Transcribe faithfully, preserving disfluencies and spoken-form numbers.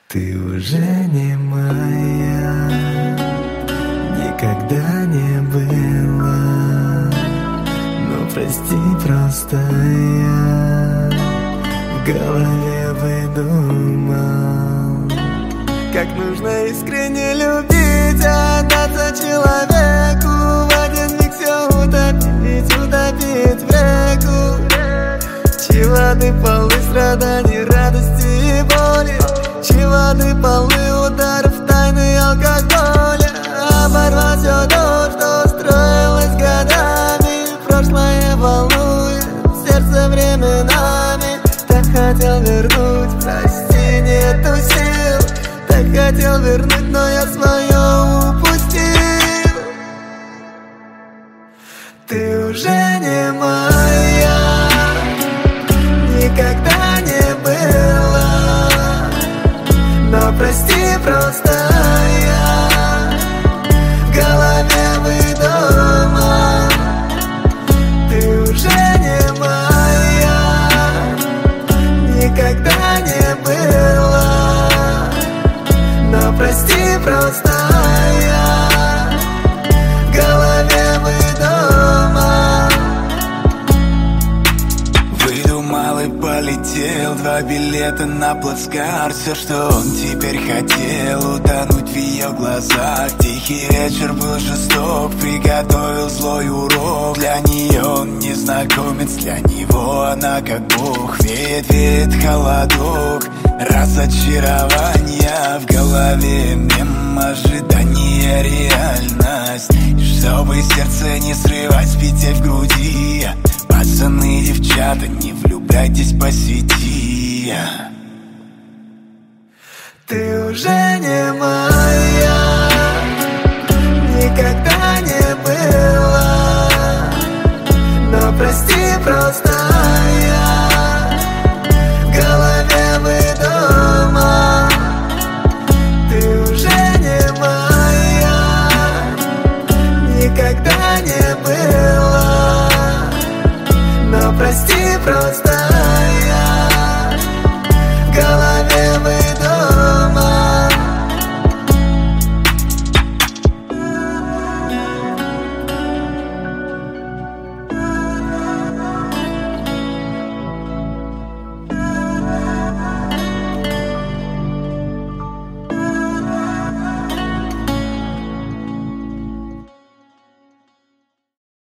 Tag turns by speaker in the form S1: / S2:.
S1: Ты уже не моя, никогда не была. Но прости, просто я в голове выдумал, как нужно искренне любить, отдаться человеку, в один миг все утопить, утопить в реку. Чего ты полны страданий, радости и боли? Чего ты полны ударов, тайны алкоголя? Оборвать все то, что строилось годами. Прошлое волнует, сердце временами. Так хотел вернуть, прости, нету сил. Так хотел вернуть, но я свое упустил. Ты уже не моя, никогда не была. Но прости, просто я в голове выдумал. Ты уже не моя, никогда не была. Но прости, просто я в голове выдумал.
S2: Выдумал и полетел, два билета на плацкарт. Все, что он теперь хотел, утонуть в ее глазах. Тихий вечер был жесток, приготовил злой урок. Для нее он незнакомец, для него она как бог. Веет, веет холодок, разочарование в голове, мем, ожидание, реальность. И чтобы сердце не срывать, спите в груди. Пацаны, девчата, не влюбляйтесь по сети.
S1: Ты уже не моя, никогда не была. Но прости, просто я в голове выдумал. Ты уже не моя, никогда не была. Но прости, просто